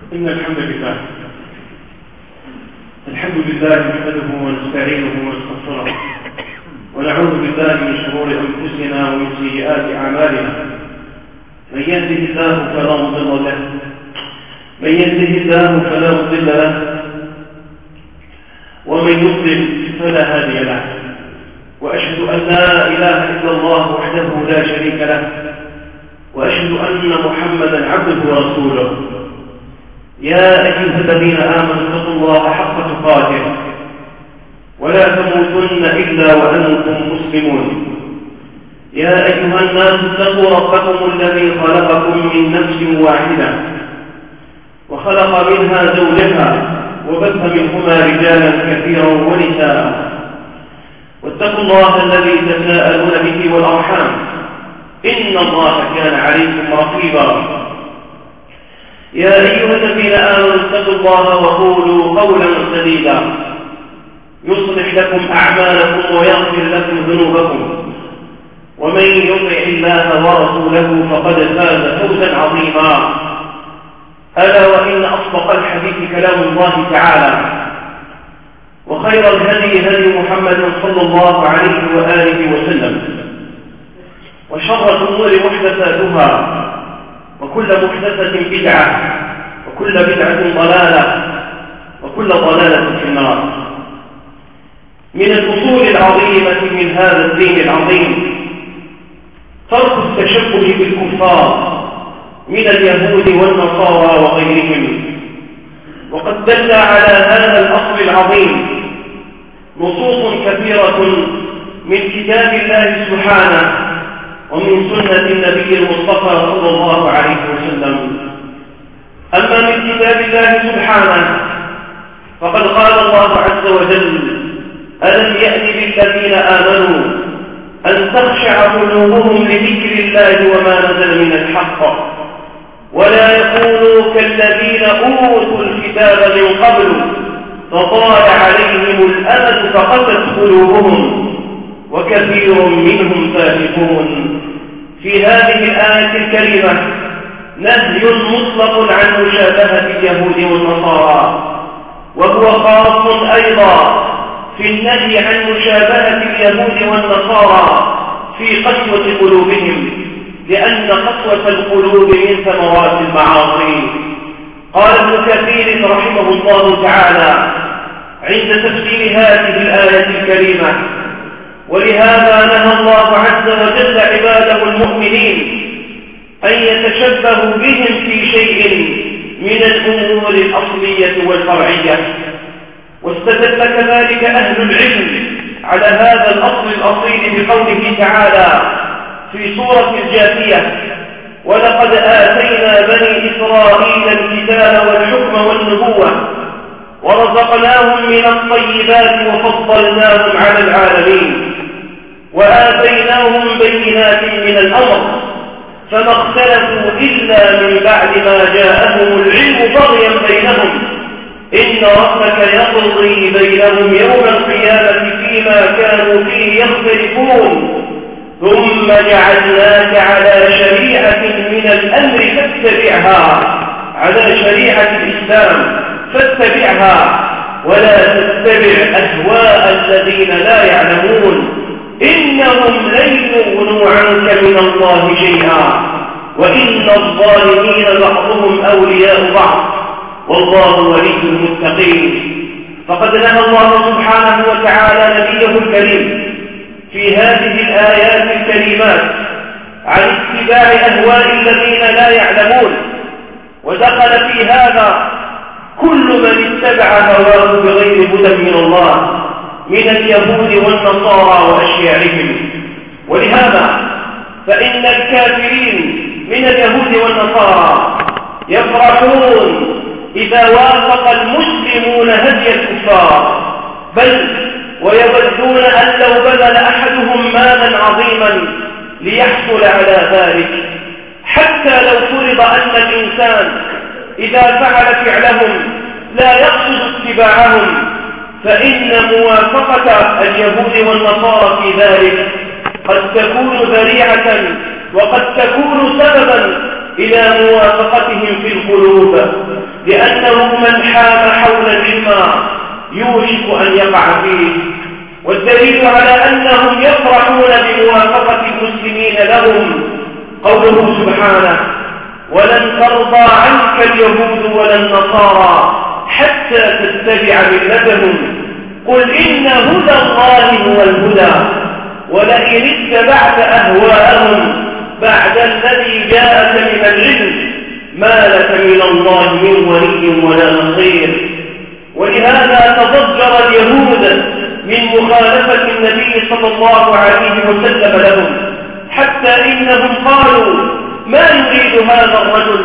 إن الحمد لله نحمده ونستعينه ونستغفره ونعوذ بالله من شرور أنفسنا ومن سيئات أعمالنا. من يهده الله فلا مضل له ومن يضلل فلا هادي له، وأشهد أن لا إله إلا الله وحده لا شريك له، وأشهد أن محمدا عبده ورسوله. يا أيها الذين آمنوا اتقوا الله حق تقاته ولا تموتن إلا وأنتم مسلمون. يا أيها الناس اتقوا ربكم الذي خلقكم من نفس واحدة وخلق منها زوجها وبث منهما رجالا كثيرا ونساء، واتقوا الله الذي تساءلون به والأرحام إن الله كان عليكم رقيبا. يا أيها الذين آمنوا اتقوا الله وقولوا قولا سديدا يصلح لكم أعمالكم ويغفر لكم ذنوبكم، ومن يطع الله ورسوله فقد فاز فوزا عظيما. ألا وإن أصدق الحديث كلام الله تعالى، وخير الهدي محمد صلى الله عليه وآله وسلم، وشر الأمور محدثاتها، وكل محدثة بدعة، وكل بدعة ضلالة، وكل ضلالة في النار. من الأصول العظيمة من هذا الدين العظيم ترك التشبه بالكفار من اليهود والنصارى وغيرهم، وقد دل على هذا الأصل العظيم نصوص كثيرة من كتاب الله سبحانه ومن سنة النبي المصطفى صلى الله عليه وسلم. أما من كتاب الله سبحانه فقد قال الله عز وجل: ألم يأن للذين آمنوا أن تخشع قلوبهم لذكر الله وما نزل من الحق ولا يكونوا كالذين أوتوا الكتاب من قبل فطال عليهم الأمد فقست قلوبهم وكثير منهم فاسقون. في هذه الآية الكريمة نهي مطلق عن مشابهة اليهود والنصارى، وهو خاص أيضا في النهي عن مشابهة اليهود والنصارى في قسوة قلوبهم، لأن قسوة القلوب من ثمرات المعاصي. قال ابن كثير رحمه الله تعالى عند تفسير هذه الآية الكريمة: ولهذا نهى الله عز وجل عباده المؤمنين أن يتشبهوا بهم في شيء من الأمور الأصلية والفرعية. واستدل كذلك أهل العلم على هذا الأصل الأصيل بقوله تعالى في سورة الجاثية: ولقد آتينا بني إسرائيل الكتاب والحكم والنبوة ورزقناهم من الطيبات وفضلناهم على العالمين وآتيناهم بينات من الأمر فما اختلفوا إلا من بعد ما جاءهم العلم بغيا بينهم إن ربك يقضي بينهم يوم القيامة فيما كانوا فيه يختلفون ثم جعلناك على شريعة من الأمر فاتبعها، على شريعة الإسلام فاتبعها ولا تتبع أهواء الذين لا يعلمون إنهم لن يغنوا عنك من الله شيئا وإن الظالمين بعضهم أولياء بعض والله ولي المتقين. فقد نهى الله سبحانه وتعالى نبيه الكريم في هذه الآيات الكريمات عن اتباع أهواء الذين لا يعلمون، ودخل في هذا كل من اتبع هواه بغير هدى من الله من اليهود والنصارى وأشياعهم. ولهذا فإن الكافرين من اليهود والنصارى يفرحون إذا وافق المسلمون هدي الكفار، بل ويودون أن لو بذل أحدهم مالا عظيما ليحصل على ذلك، حتى لو فرض أن الإنسان إذا فعل فعلهم لا يقصد اتباعهم، فإن موافقة اليهود والنصارى في ذلك قد تكون ذريعة وقد تكون سببا إلى موافقتهم في القلوب لأنه من حام حول الإمام يوشك أن يقع فيه. والدليل على أنهم يفرحون بموافقة المسلمين لهم قوله سبحانه: ولن ترضى عنك اليهود ولا النصارى حتى تتبع ملتهم قل إن هدى الله هو الهدى ولئن اتبعت أهواءهم بعد الذي جاءك من العلم ما لك من الله من ولي ولا نصير. ولهذا تضجر اليهود من مخالفة النبي صلى الله عليه وسلم لهم، حتى إنهم قالوا: ما يريد هذا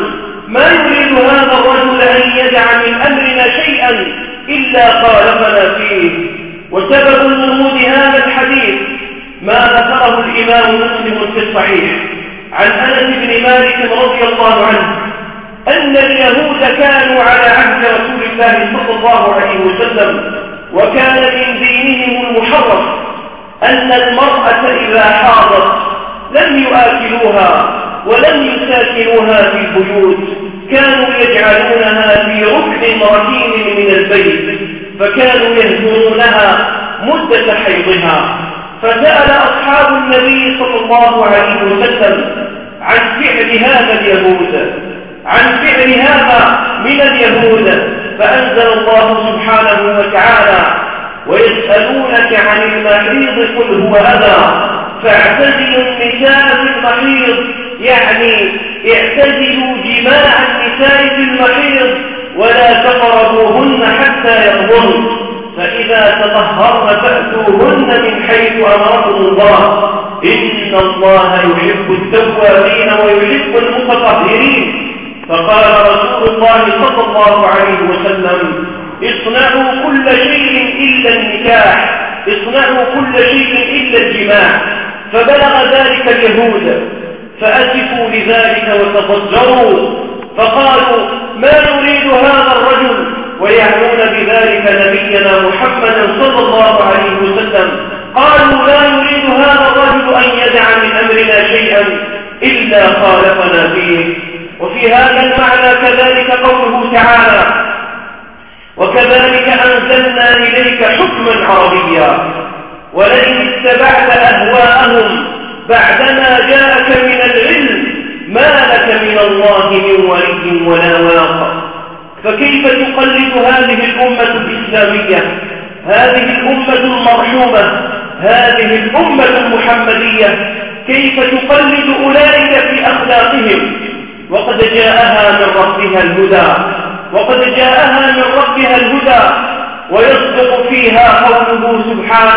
الرجل أن يدع من أمرنا شيئا إلا خالفنا فيه. وسبب ورود هذا الحديث ما ذكره الإمام مسلم في الصحيح عن أنس بن مالك رضي الله عنه أن اليهود كانوا على عهد رسول الله صلى الله عليه وسلم، وكان من دينهم المحرف أن المرأة إذا حاضت لم يآكلوها ولم يساكنوها في البيوت، كانوا يجعلونها في ركن ركين من البيت، فكانوا يهجرونها مدة حيضها. فسأل أصحاب النبي صلى الله عليه وسلم عن فعل هذا من اليهود، فأنزل الله سبحانه وتعالى: ويسألونك عن المحيض قل هو أذى فاعتزلوا النساء في المحيض، يعني اعتزلوا جماع النساء في المحيض ولا تقربوهن حتى يطهرن، فإذا تطهرن فأتوهن من حيث أمركم الله إن الله يحب التوابين ويحب المتطهرين. فقال رسول الله صلى الله عليه وسلم: اصنعوا كل شيء إلا النكاح، اصنعوا كل شيء إلا الجماع. فبلغ ذلك اليهود فأسفوا لذلك وتضجروا، فقالوا: ما يريد هذا الرجل، ويعنون بذلك نبينا محمدا صلى الله عليه وسلم. قالوا: لا يريد هذا الرجل أن يدع من أمرنا شيئا إلا خالفنا فيه. وفي هذا المعنى كذلك قوله تعالى: وكذلك أنزلنا إليك حكما عربيا ولئن اتبعت أهواءهم بعدما جاءك من العلم ما لك من الله من ولي ولا واق. فكيف تقلد هذه الأمة الإسلامية، هذه الأمة المرحومة، هذه الأمة المحمدية، كيف تقلد أولئك في أخلاقهم وقد جاءها من ربها الهدى ويصدق فيها قوله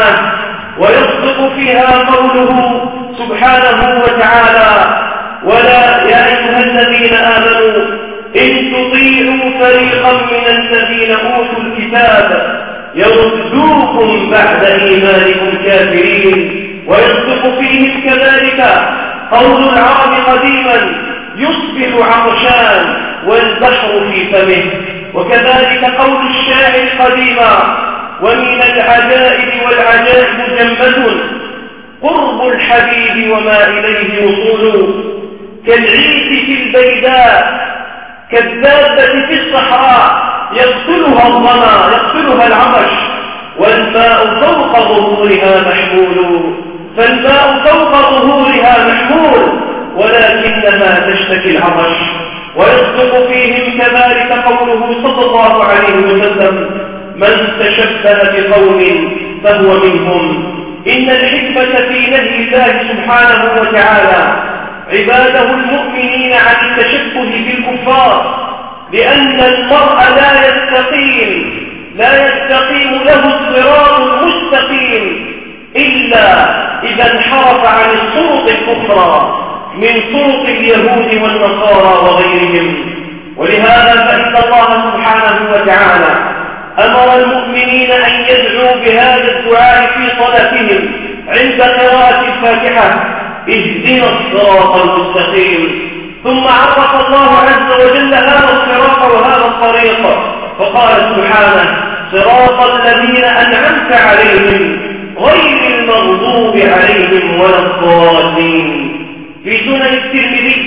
سبحانه وتعالى: ولا يا أيها الذين آمنوا إن تطيعوا فريقا من الذين أوتوا الكتاب يردوكم بعد إيمانكم كافرين. ويصدق فيهم كذلك قول العرب قديما: يصبح عطشان والبحر في فمه. وكذلك قول الشاعر قديما: ومن العجائب والعجائب جمة قرب الحبيب وما إليه وصول، كالعيس في البيداء كالدابة في الصحراء يقتلها الظما يقتلها العطش، والماء فوق ظهورها محمول ولكنها تشتكي العطش. ويصدق فيهم كذلك قوله صلى الله عليه وسلم: من تشبه بقوم فهو منهم. إن الحكمة في نهي الله سبحانه وتعالى عباده المؤمنين عن التشبه بالكفار، لأن المرء لا يستقيم له الصراط المستقيم إلا إذا انحرف عن الطرق الأخرى من طرق اليهود والنصارى وغيرهم. ولهذا فإن الله سبحانه وتعالى أمر المؤمنين أن يدعوا بهذا الدعاء في صلاتهم عند قراءة الفاتحة: اهدنا الصراط المستقيم. ثم عرف الله عز وجل هذا الصراط وهذا الطريق فقال سبحانه: صراط الذين أنعمت عليهم غير المغضوب عليهم ولا الضالين. في سنن الترمذي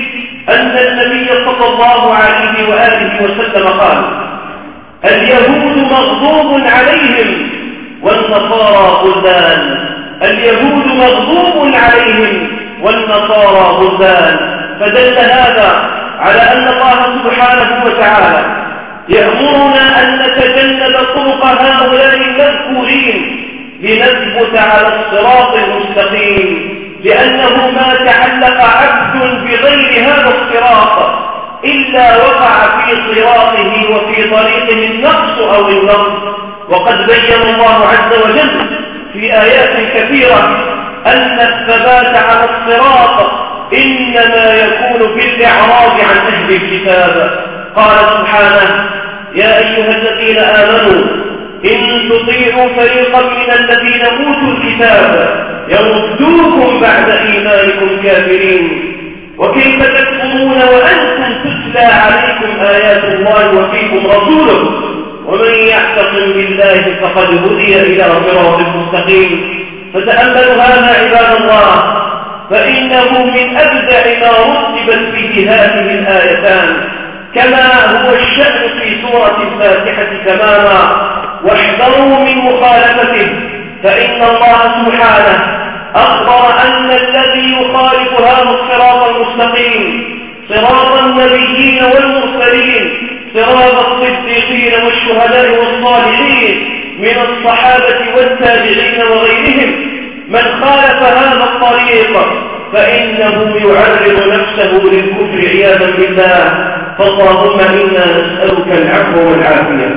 أن النبي صلى الله عليه وآله وسلم قال: اليهود مغضوب عليهم والنصارى غلبان. اليهود مغضوب عليهم والنصارى غلبان. فدل هذا على أن الله سبحانه وتعالى يأمرنا أن نتجنب طرق هؤلاء المذكورين لنثبت على الصراط المستقيم، لأنه ما تعلق عبد بغير هذا الصراط إلا وقع في صراطه وفي طريقه النقص أو النقص. وقد بين الله عز وجل في آيات كثيرة أن الثبات على الصراط إنما يكون بالإعراض عن أهل الكتاب. قال سبحانه: يا أيها الذين آمنوا إن تطيعوا فريقا من الذين أوتوا الكتاب يردوكم بعد إيمانكم كافرين وكيف تكفرون وأنتم تتلى عليكم آيات الله وفيكم رسوله ومن يعتصم بالله فقد هدي إلى صراط مستقيم. فتأملوا هذا عباد الله، فإنه من أبدع ما رتبت به هذه الآيتان، كما هو الشأن في سورة الفاتحة تماما. واحذروا من مخالفته، فإن الله سبحانه أخبر أن الذي يخالف هذا الصراط المستقيم صراط النبيين والمرسلين، صراط الصديقين والشهداء والصالحين من الصحابة والتابعين وغيرهم، من خالف هذا الطريق فإنه يعرض نفسه للكفر عياذا بالله. فاللهم إنا نسألك العفو والعافية.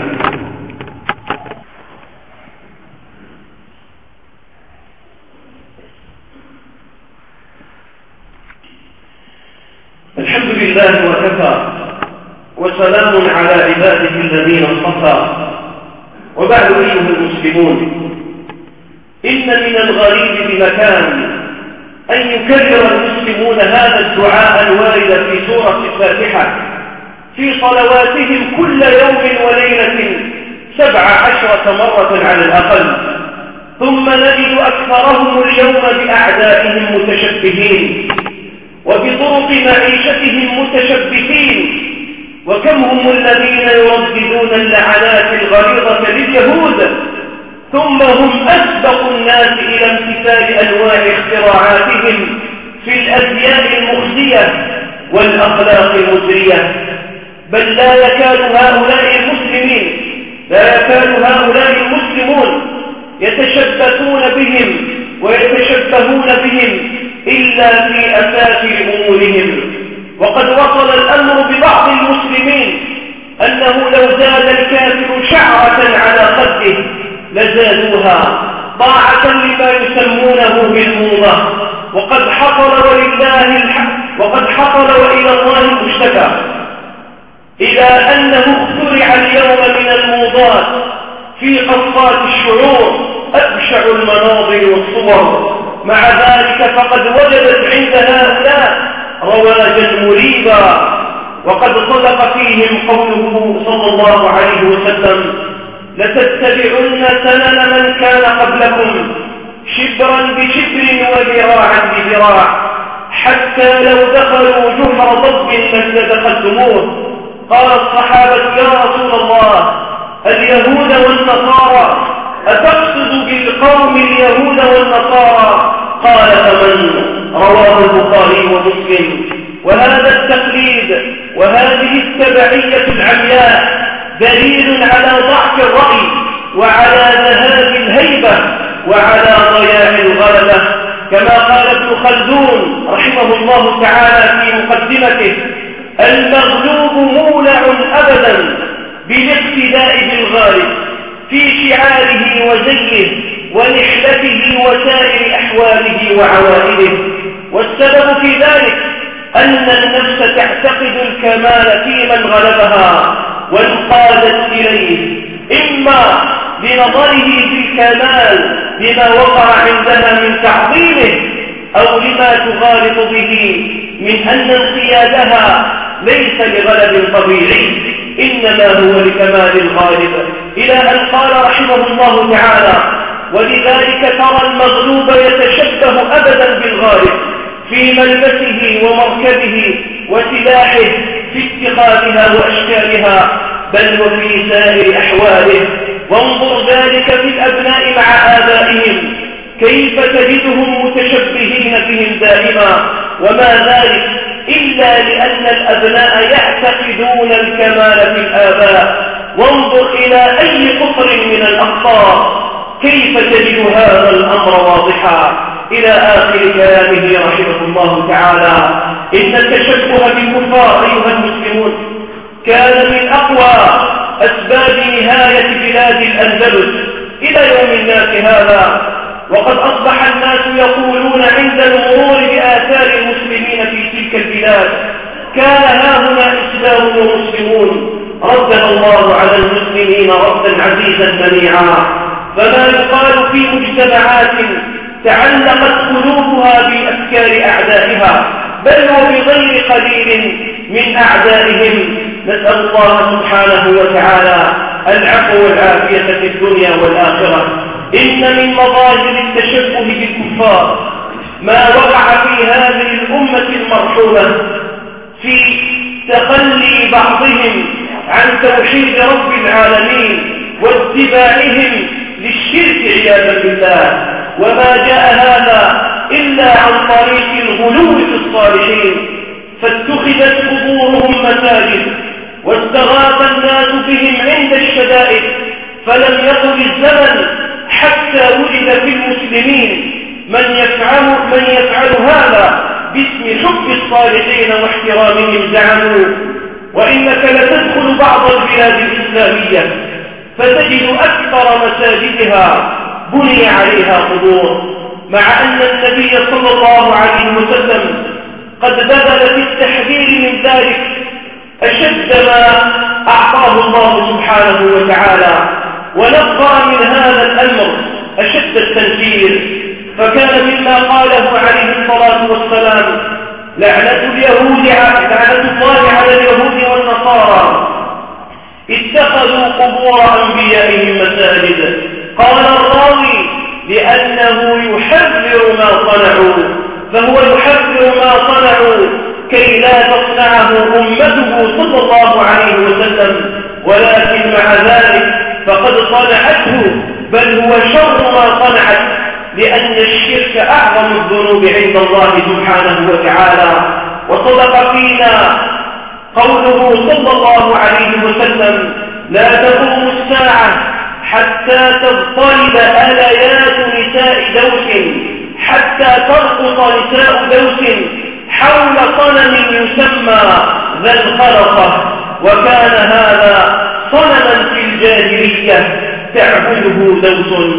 الحمد لله وكفى، وسلام على عباده الذين اصطفى، وبعد أيها المسلمون، إن من الغريب بمكان أن يكرر المسلمون هذا الدعاء الوارد في سورة الفاتحة في صلواتهم كل يوم وليلة 17 مرة على الأقل، ثم نجد أكثرهم اليوم بأعدائهم متشبهين وبطرق معيشتهم متشبثين. وكم هم الذين يرددون اللعنات الغليظة لليهود ثم هم أسبق الناس إلى امتثال أنواع اختراعاتهم في الأديان المخزية والأخلاق المزرية. بل لا يكاد هؤلاء المسلمون يتشبثون بهم ويتشبهون بهم إلا في أساس أمورهم. وقد وصل الأمر ببعض المسلمين أنه لو زاد الكافر شعرة على خده لزادوها طاعة لما يسمونه بالموضة. وقد حصل ولله الحمد، وقد حصل وإلى الله المشتكى، إلى أنه اخترع اليوم من الموضات في قصات الشعور أبشع المناظر والصور. مع ذلك فقد وجدت عند هؤلاء رواجا مريبا، وقد صدق فيهم قوله صلى الله عليه وسلم: لتتبعن سنن من كان قبلكم شبرا بشبر وذراعا بذراع حتى لو دخلوا جحر ضب لدخلتموه. قال الصحابة: يا رسول الله، اليهود والنصارى، أتقصد بالقوم اليهود والنصارى؟ قال: فمن؟ رواه البخاري ومسلم. وهذا التقليد وهذه التبعية العمياء دليل على ضعف الرأي وعلى ذهاب الهيبة وعلى ضياع الغلبة، كما قال ابن خلدون رحمه الله تعالى في مقدمته: المغلوب مولع أبدا بالاقتداء بالغالب في شعاره وزيه ونحلته وسائر أحواله وعوائده. والسبب في ذلك أن النفس تعتقد الكمال في من غلبها وانقادت إليه، إما لنظره بالكمال بما وقع عندها من تعظيمه، أو لما تغالط به من أن انقيادها ليس لغلب طبيعي إنما هو لكمال الغالب. إلى أن قال رحمه الله تعالى: ولذلك ترى المغلوب يتشبه أبدا بالغالب في ملبسه ومركبه وسلاحه، في اتخاذها وأشكالها، بل وفي سائر أحواله. وانظر ذلك في الأبناء مع آبائهم، كيف تجدهم متشبهين بهم دائما، وما ذلك إلا لأن الأبناء يعتقدون الكمال في الآباء. وانظر إلى أي قطر من الأقطار كيف تجد هذا الأمر واضحا. إلى آخر كلامه رحمه الله تعالى: إن التشبه بالكفار أيها المسلمون كان من أقوى أسباب نهاية بلاد الأندلس إلى يوم الناس هذا، وقد أصبح الناس يقولون عند المرور بآثار المسلمين في تلك البلاد: كان هاهنا إسلام ومسلمون، ردنا الله على المسلمين ردا عزيزا منيعا. فما يقال في مجتمعات تعلقت قلوبها بأفكار أعدائها، بل وبغير قليل من أعدائهم، نسأل الله سبحانه وتعالى العفو والعافية في الدنيا والآخرة. إن من مظاهر التشبه بالكفار ما وقع في هذه الأمة المرحومة في تخلي بعضهم عن توحيد رب العالمين واتباعهم للشرك عياذا بالله. وما جاء هذا إلا عن طريق الغلو في الصالحين، فاتخذت قبورهم مساجد واستغاث الناس بهم عند الشدائد، فلم يطل الزمن حتى وجد في المسلمين من يفعل هذا باسم حب الصالحين واحترامهم. زعموا وإنك لتدخل بعض البلاد الإسلامية فتجد أكثر مساجدها بني عليها قبور، مع أن النبي صلى الله عليه وسلم قد بذل في التحذير من ذلك أشد ما أعطاه الله سبحانه وتعالى، ونقى من هذا الأمر أشد التنفير. فكان مما قاله عليه الصلاة والسلام: لعنة الله على اليهود والنصارى اتخذوا قبور أنبيائهم مساجد. قال الراوي: لأنه يحذر ما صنعوا، فهو يحذر ما صنعوا كي لا تصنعه أمته صلى الله عليه وسلم، ولكن مع ذلك فقد صنعته، بل هو شر ما صنعت، لأن الشرك أعظم الذنوب عند الله سبحانه وتعالى. وصدق فينا قوله صلى الله عليه وسلم: لا تقوم الساعة حتى تضطرب آليات نساء دوس، حتى ترقص نساء دوس حول صنم يسمى ذا الخرقة، وكان هذا صنما في الجاهلية تعبده دوس.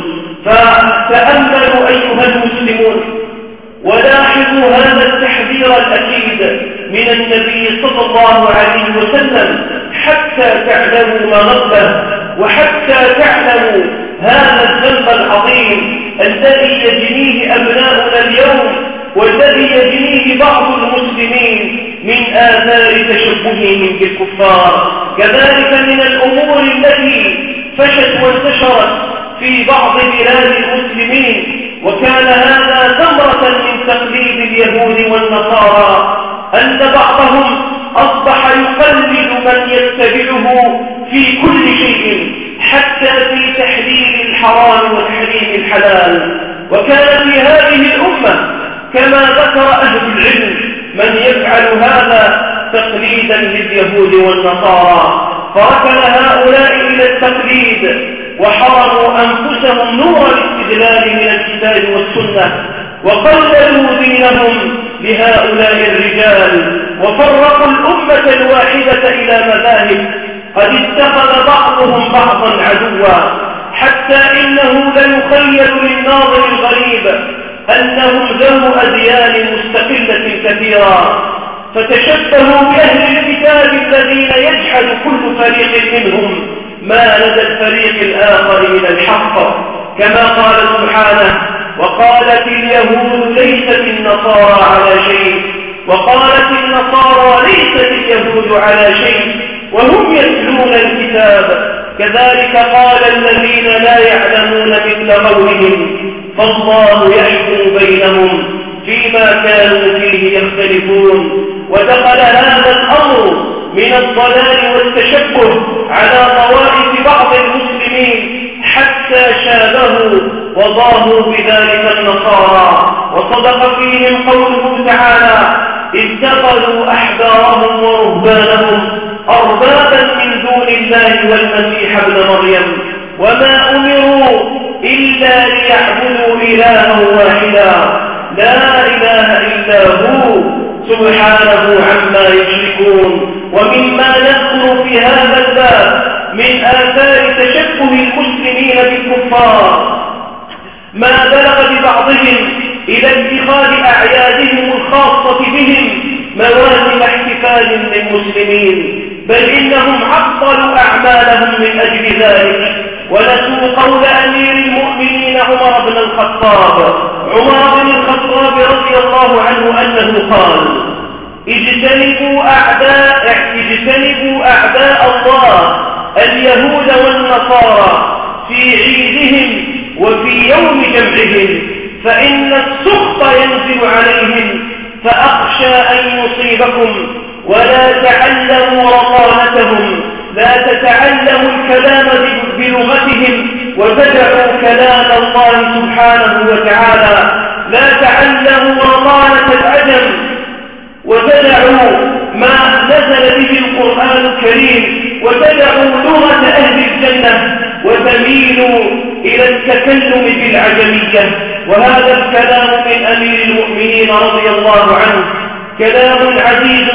فتأملوا أيها المسلمون ولاحظوا هذا التحذير الأكيد من النبي صلى الله عليه وسلم حتى تعلموا مغبه، وحتى تعلموا هذا الذنب العظيم الذي يجنيه أبناؤنا اليوم، والذي يجنيه بعض المسلمين من آثار تشبههم بالكفار. كذلك من الأمور التي فشت وانتشرت في بعض بلاد المسلمين، وكان هذا ثمرة من تقليد اليهود والنصارى، أن بعضهم أصبح يقلد من يتبعه في كل شيء، حتى في تحليل الحرام وتحريم الحلال. وكان في هذه الأمة كما ذكر أهل العلم من يفعل هذا تقليدا لليهود والنصارى، فركن هؤلاء إلى التقليد وحرموا أنفسهم نور الاستدلال من الكتاب والسنة، وقلدوا دينهم لهؤلاء الرجال، وفرقوا الأمة الواحدة إلى مذاهب، قد اتخذ بعضهم بعضا عدوا، حتى إنه ليخيل للناظر الغريب أنهم ذو أديان مستقلة كثيرا، فتشبهوا بأهل الكتاب الذين يجحد كل فريق منهم ما لدى الفريق الآخر من الحق، كما قال سبحانه: وقالت اليهود ليست النصارى على شيء، وقالت النصارى ليست اليهود على شيء وهم يتلون الكتاب، كذلك قال الذين لا يعلمون مثل قولهم، فالله يحكم بينهم فيما كانوا فيه يختلفون. ودخل هذا الأمر من الضلال والتشبه على طوائف بعض المسلمين حتى شابهوا وضاهوا بذلك النصارى. وصدق فيهم قوله تعالى: اتخذوا أحبارهم ورهبانهم أربابا من دون الله والمسيح ابن مريم وما أمروا إلا ليعبدوا إلها واحدا لا إله إلا هو سبحانه عما يشركون. ومما نذكر في هذا الباب من آثار تشبه المسلمين بالكفار ما بلغ ببعضهم إلى اتخاذ أعيادهم الخاصة بهم مواسم احتفال للمسلمين، بل إنهم عطلوا أعمالهم من أجل ذلك ونسوا قول أمير المؤمنين عمر بن الخطاب رضي الله عنه أنه قال: اجتنبوا أعداء الله اليهود والنصارى في عيدهم وفي يوم جمعهم فإن السخط ينزل عليهم فأخشى أن يصيبكم ولا تعلموا رطانتهم، لا تتعلموا الكلام بلغتهم وتدعوا كلام الله سبحانه وتعالى، لا تعلموا رطانة العجم وتدعوا ما نزل به القرآن الكريم وتدعوا لغة أهل الجنة وتميلوا إلى التكلم بالعجمية. وهذا الكلام من أمير المؤمنين رضي الله عنه كلام عزيز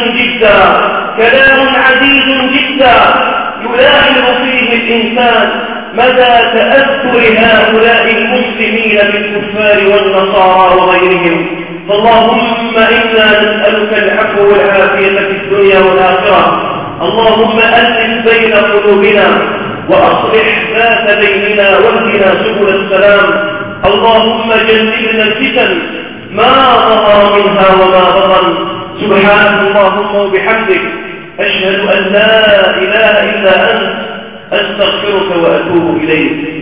جدا يلاحظ فيه الإنسان مدى تأثر هؤلاء المسلمين بالكفار والنصارى وغيرهم. فاللهم إنا نسألك العفو والعافية في الدنيا والآخرة. اللهم ألف بين قلوبنا وأصلح ذات بيننا واهدنا سبل السلام. اللهم جنبنا الفتن ما ظهر منها وما بطن. سبحانك اللهم وبحمدك أشهد أن لا إله إلا أنت أستغفرك وأتوب إليك.